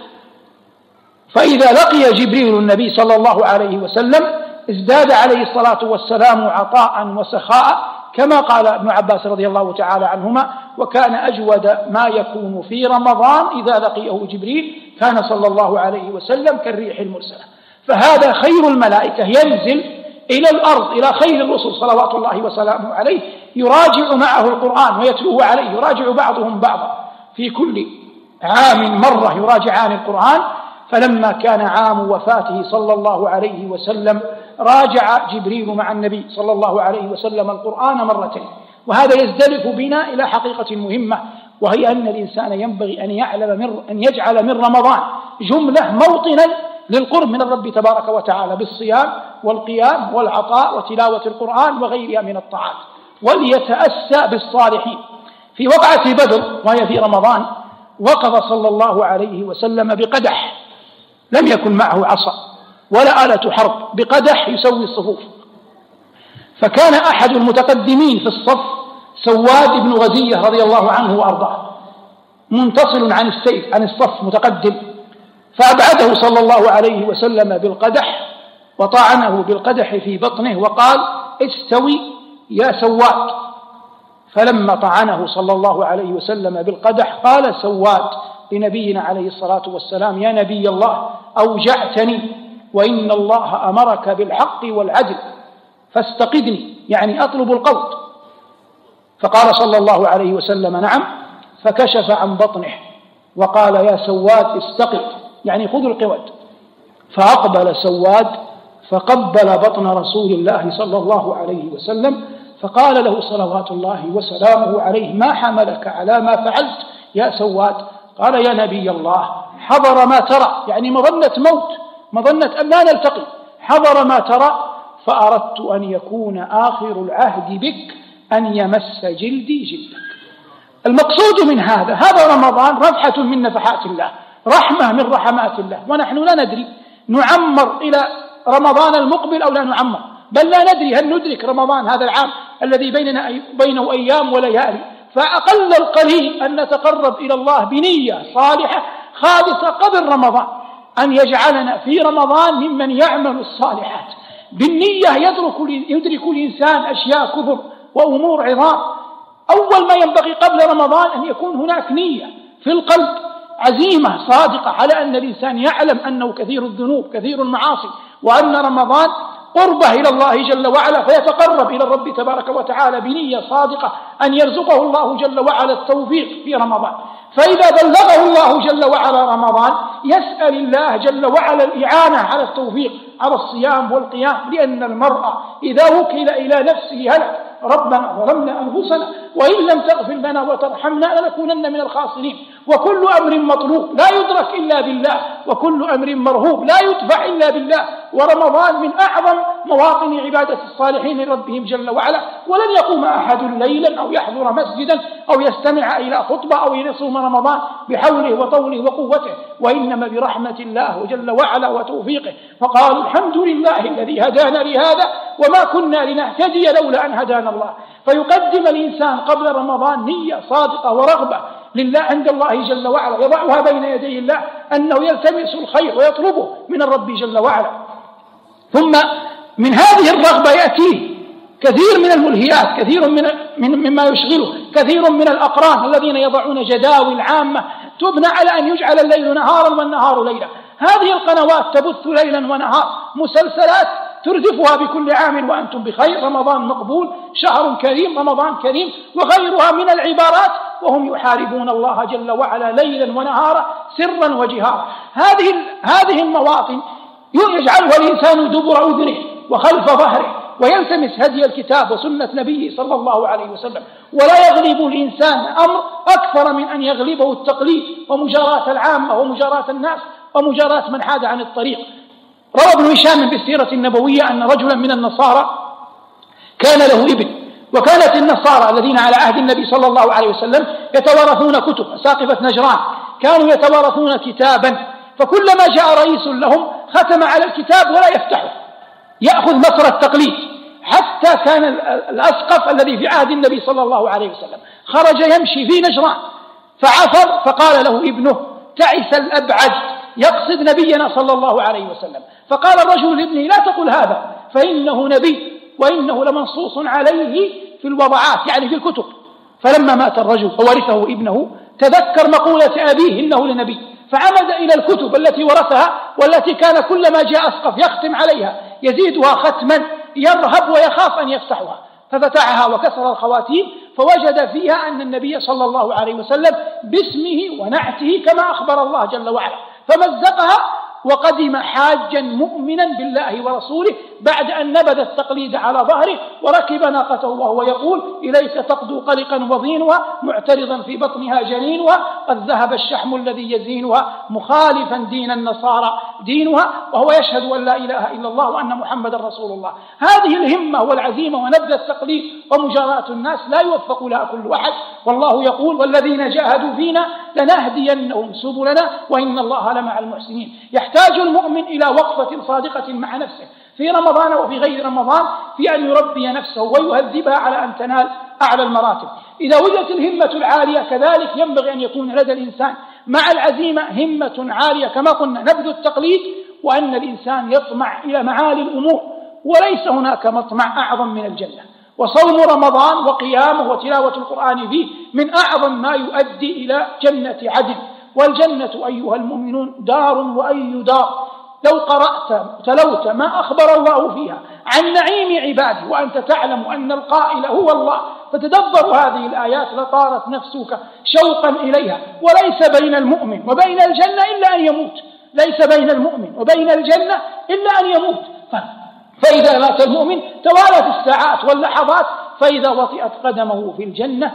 فإذا لقي جبريل النبي صلى الله عليه وسلم ازداد عليه الصلاة والسلام عطاء وسخاء، كما قال ابن عباس رضي الله تعالى عنهما: وكان أجود ما يكون في رمضان إذا لقيه جبريل كان صلى الله عليه وسلم كالريح المرسلة. فهذا خير الملائكة ينزل إلى الأرض إلى خير الرسل صلوات الله وسلامه عليه يراجع معه القرآن ويتلوه عليه، يراجع بعضهم بعضا في كل عام مرة يراجعان القرآن. فلما كان عام وفاته صلى الله عليه وسلم راجع جبريل مع النبي صلى الله عليه وسلم القرآن مرتين. وهذا يزدلف بنا إلى حقيقة مهمة، وهي أن الإنسان ينبغي أن يعلم من أن يجعل من رمضان جملة موطنا للقرب من الرب تبارك وتعالى بالصيام والقيام والعطاء وتلاوة القرآن وغيرها من الطاعات، وليتأسى بالصالحين. في وقعة بدر وهي في رمضان وقف صلى الله عليه وسلم بقدح لم يكن معه عصا ولا آلة حرب، بقدح يسوي الصفوف، فكان أحد المتقدمين في الصف سواد بن غزية رضي الله عنه وأرضاه منتصل عن السيف عن الصف متقدم، فأبعده صلى الله عليه وسلم بالقدح وطعنه بالقدح في بطنه وقال: استوي يا سواد. فلما طعنه صلى الله عليه وسلم بالقدح قال سواد لنبينا عليه الصلاة والسلام: يا نبي الله أوجعتني، وإن الله أمرك بالحق والعدل فاستقدني، يعني أطلب القوت. فقال صلى الله عليه وسلم: نعم. فكشف عن بطنه وقال: يا سواد استقد، يعني خذ القود. فأقبل سواد فقبل بطن رسول الله صلى الله عليه وسلم، فقال له صلوات الله وسلامه عليه: ما حملك على ما فعلت يا سواد؟ قال: يا نبي الله حضر ما ترى، يعني مظنة موت، مظنة أن لا نلتقي، حضر ما ترى، فأردت أن يكون آخر العهد بك أن يمس جلدي جلدك. المقصود من هذا هذا رمضان رفحة من نفحات الله، رحمة من رحمات الله، ونحن لا ندري نعمر إلى رمضان المقبل أو لا نعمر، بل لا ندري هل ندرك رمضان هذا العام الذي بيننا بينه أيام وليالي. فأقل القليل أن نتقرب إلى الله بنية صالحة خالصة قبل رمضان، أن يجعلنا في رمضان ممن يعمل الصالحات، بالنية يدرك, يدرك الإنسان أشياء كبر وأمور عظام. أول ما ينبغي قبل رمضان أن يكون هناك نية في القلب، عزيمة صادقة على أن الإنسان يعلم أنه كثير الذنوب كثير المعاصي، وأن رمضان قربه إلى الله جل وعلا، فيتقرب إلى الرب تبارك وتعالى بنية صادقة أن يرزقه الله جل وعلا التوفيق في رمضان. فإذا بلغه الله جل وعلا رمضان يسأل الله جل وعلا الإعانة على التوفيق على الصيام والقيام، لأن المرء إذا وكل إلى نفسه هلك. ربنا ظلمنا أنفسنا وإن لم تغفر لنا وترحمنا لنكونن من الخاسرين. وكل أمر مطلوب لا يدرك إلا بالله، وكل أمر مرهوب لا يدفع إلا بالله. ورمضان من أعظم مواطن عبادة الصالحين لربهم جل وعلا. ولن يقوم أحد ليلا أو يحضر مسجدا أو يستمع إلى خطبة أو يصوم رمضان بحوله وطوله وقوته، وإنما برحمة الله جل وعلا وتوفيقه. فقالوا الحمد لله الذي هدانا لهذا وما كنا لنهتدي لولا أن هدانا الله. فيقدم الإنسان قبل رمضان نية صادقة ورغبة لله عند الله جل وعلا، يضعها بين يدي الله أنه يلتمس الخير ويطلبه من الرب جل وعلا. ثم من هذه الرغبة يأتيه كثير من الملهيات، كثير من مما يشغله، كثير من الأقران الذين يضعون جداول عامة تبنى على أن يجعل الليل نهارا والنهار ليلا. هذه القنوات تبث ليلا ونهار مسلسلات تردفها بكل عام وأنتم بخير، رمضان مقبول، شهر كريم، رمضان كريم، وغيرها من العبارات، وهم يحاربون الله جل وعلا ليلا ونهارا سرا وجهارا. هذه هذه المواطن يجعلها الإنسان دبر أذنه وخلف ظهره، ويلتمس هدي الكتاب وسنة نبيه صلى الله عليه وسلم. ولا يغلب الإنسان أمر أكثر من أن يغلبه التقليد ومجاراة العامة ومجاراة الناس ومجاراة من حاد عن الطريق. روى ابن هشام بالسيرة النبوية أن رجلا من النصارى كان له ابن، وكانت النصارى الذين على عهد النبي صلى الله عليه وسلم يتوارثون كتب، ساقفة نجران كانوا يتوارثون كتابا، فكلما جاء رئيس لهم ختم على الكتاب ولا يفتحه، يأخذ مصر التقليد. حتى كان الأسقف الذي في عهد النبي صلى الله عليه وسلم خرج يمشي في نجران فعثر، فقال له ابنه تعس الأبعد، يقصد نبينا صلى الله عليه وسلم. فقال الرجل لابنه لا تقل هذا فإنه نبي وإنه لمنصوص عليه في الوضعات، يعني في الكتب. فلما مات الرجل وورثه ابنه تذكر مقولة أبيه إنه لنبي، فعمد إلى الكتب التي ورثها والتي كان كلما جاء أسقف يختم عليها يزيدها ختما يرهب ويخاف أن يفتحها، ففتحها وكسر الخواتيم فوجد فيها أن النبي صلى الله عليه وسلم باسمه ونعته كما أخبر الله جل وعلا، فمزقها وقدم حاجا مؤمنا بالله ورسوله بعد أن نبذ التقليد على ظهره وركب ناقته وهو يقول إليك تقدو قلقا وضينها معترضا في بطنها جنينها قد ذهب الشحم الذي يزينها مخالفا دين النصارى دينها، وهو يشهد أن لا إله إلا الله وأن محمد رسول الله. هذه الهمة والعزيمة ونبذ التقليد ومجاراة الناس لا يوفق لها كل أحد، والله يقول والذين جاهدوا فينا لنهدينهم سبلنا وإن الله لمع المحسنين. يحتاج المؤمن إلى وقفة صادقة مع نفسه في رمضان وفي غير رمضان في أن يربي نفسه ويهذبها على أن تنال أعلى المراتب. إذا وجدت الهمة العالية كذلك ينبغي أن يكون لدى الإنسان مع العزيمة همة عالية كما قلنا نبذ التقليد، وأن الإنسان يطمع إلى معالي الأمور، وليس هناك مطمع أعظم من الجنة. وصوم رمضان وقيامه وتلاوة القرآن فيه من أعظم ما يؤدي إلى جنة عدن. والجنة أيها المؤمنون دار وأي دار، لو قرأت تلوت ما أخبر الله فيها عن نعيم عباده وأنت تعلم أن القائل هو الله فتدبر هذه الآيات لطارت نفسك شوقا إليها. وليس بين المؤمن وبين الجنة إلا أن يموت، ليس بين المؤمن وبين الجنة إلا أن يموت. فإذا مات المؤمن توالت الساعات واللحظات، فإذا وطئت قدمه في الجنة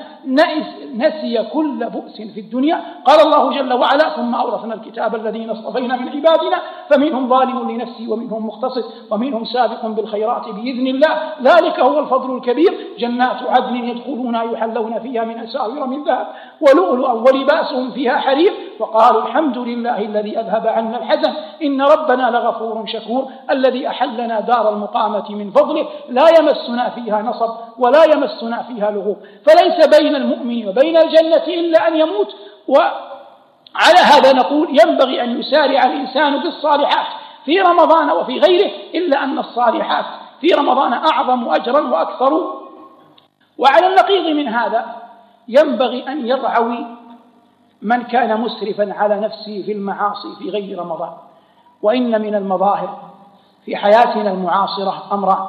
نسي كل بؤس في الدنيا. قال الله جل وعلا ثم أورثنا الكتاب الذين اصطفينا من عبادنا فمنهم ظالم لنفسه ومنهم مقتصد ومنهم سابق بالخيرات بإذن الله ذلك هو الفضل الكبير. جنات عدن يدخلونها يحلون فيها من أساور من ذهب ولؤلؤا ولباسهم فيها حرير وقالوا الحمد لله الذي أذهب عنا الحزن إن ربنا لغفور شكور الذي أحلنا دار المقامة من فضله لا يمسنا فيها نصب ولا يمسنا فيها لغوب. فليس بين المؤمن وبين الجنة إلا أن يموت. وعلى هذا نقول ينبغي أن يسارع الإنسان بالصالحات في رمضان وفي غيره، إلا أن الصالحات في رمضان أعظم أجرا وأكثر. وعلى النقيض من هذا ينبغي أن يرعوي من كان مسرفا على نفسه في المعاصي في غير رمضان. وإن من المظاهر في حياتنا المعاصرة أمران: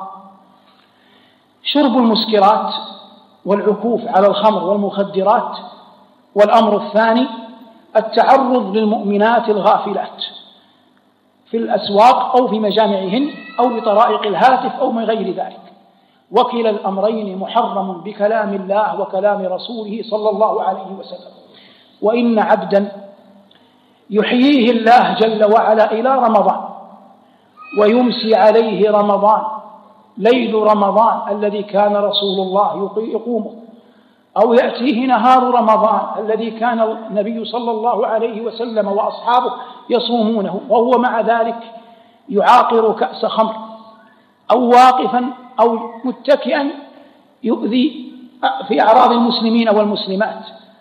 شرب المسكرات والعكوف على الخمر والمخدرات، والأمر الثاني التعرض للمؤمنات الغافلات في الأسواق أو في مجامعهن أو بطرائق الهاتف أو من غير ذلك. وكلا الأمرين محرم بكلام الله وكلام رسوله صلى الله عليه وسلم. وإن عبدا يحييه الله جل وعلا إلى رمضان ويمسي عليه رمضان، ليل رمضان الذي كان رسول الله يقومه، أو يأتيه نهار رمضان الذي كان النبي صلى الله عليه وسلم وأصحابه يصومونه، وهو مع ذلك يعاقر كأس خمر أو واقفا أو متكئا يؤذي في أعراض المسلمين والمسلمات،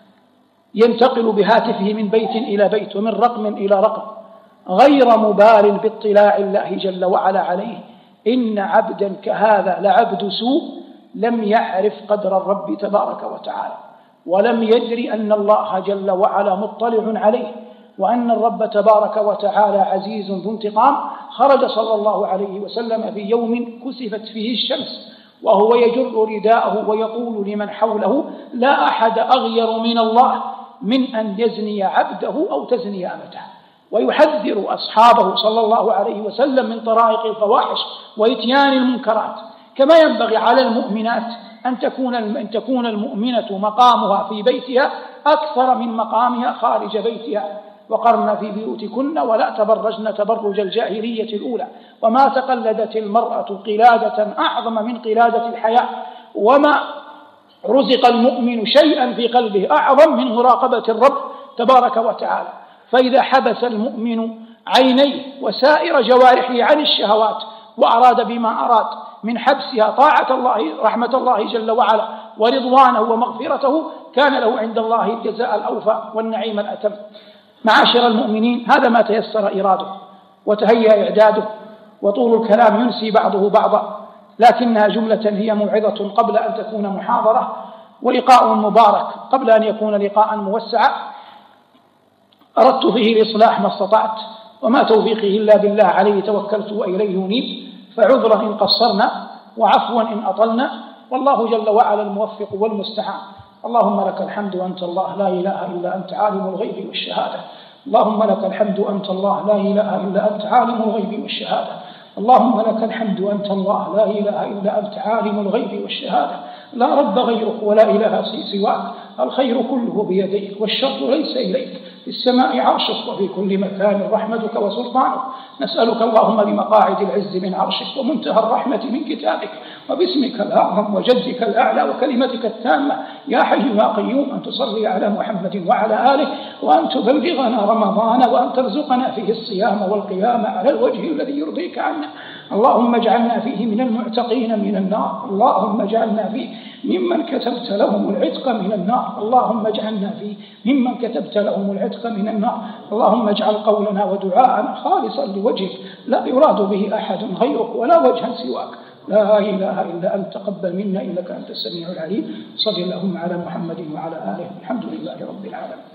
ينتقل بهاتفه من بيت إلى بيت ومن رقم إلى رقم غير مبال باطلاع الله جل وعلا عليه. إن عبدا كهذا لعبد سوء لم يعرف قدر الرب تبارك وتعالى، ولم يدري أن الله جل وعلا مطلع عليه، وأن الرب تبارك وتعالى عزيز ذو انتقام. خرج صلى الله عليه وسلم في يوم كسفت فيه الشمس وهو يجر رداءه ويقول لمن حوله: لا أحد أغير من الله من أن يزني عبده أو تزني أمته، ويحذر أصحابه صلى الله عليه وسلم من طرائق الفواحش وإتيان المنكرات. كما ينبغي على المؤمنات أن تكون أن تكون المؤمنة مقامها في بيتها أكثر من مقامها خارج بيتها. وقرن في بيوتكن ولا تبرجن تبرج الجاهلية الأولى، وما تقلدت المرأة قلادة أعظم من قلادة الحياة، وما رزق المؤمن شيئا في قلبه أعظم من مراقبة الرب تبارك وتعالى. فإذا حبس المؤمن عينيه وسائر جوارحه عن الشهوات وأراد بما أراد من حبسها طاعة الله رحمة الله جل وعلا ورضوانه ومغفرته، كان له عند الله الجزاء الأوفى والنعيم الأتم. معاشر المؤمنين، هذا ما تيسر إراده وتهيأ إعداده، وطول الكلام ينسي بعضه بعضا، لكنها جملة هي موعظة قبل أن تكون محاضرة، ولقاء مبارك قبل أن يكون لقاء موسعا. أردت فيه الإصلاح ما استطعت، وما توفيقه إلا بالله، عليه توكلت وإليه أنيب، فعذرا إن قصرنا وعفوا إن أطلنا، والله جل وعلا الموفق والمستعان. اللهم لك الحمد أنت الله لا إله إلا أنت عالم الغيب والشهادة. اللهم لك الحمد أنت الله لا إله إلا أنت عالم الغيب والشهادة. اللهم لك الحمد أنت الله لا إله إلا أنت عالم الغيب والشهادة. لا رب غيرك ولا إله سواك، الخير كله بيديك والشر ليس إليك، في السماء عرشك وفي كل مكان رحمتك وسلطانك. نسألك اللهم بمقاعد العز من عرشك ومنتهى الرحمة من كتابك وباسمك الأعظم وجدك الأعلى وكلمتك التامة يا حي يا قيوم أن تصلي على محمد وعلى آله، وأن تبلغنا رمضان وأن ترزقنا فيه الصيام والقيام على الوجه الذي يرضيك عنا. اللهم اجعلنا فيه من المعتقين من النار، اللهم اجعلنا فيه ممن كتبت لهم العتق من النار، اللهم اجعلنا فيه ممن كتبت لهم العتق من النار. اللهم اجعل قولنا ودعاءنا خالصا لوجهك لا يراد به أحد غيرك ولا وجها سواك. لا إله إلا أنت، تقبل منا إنك أنت السميع العليم. صل اللهم على محمد وعلى آله، الحمد لله رب العالمين.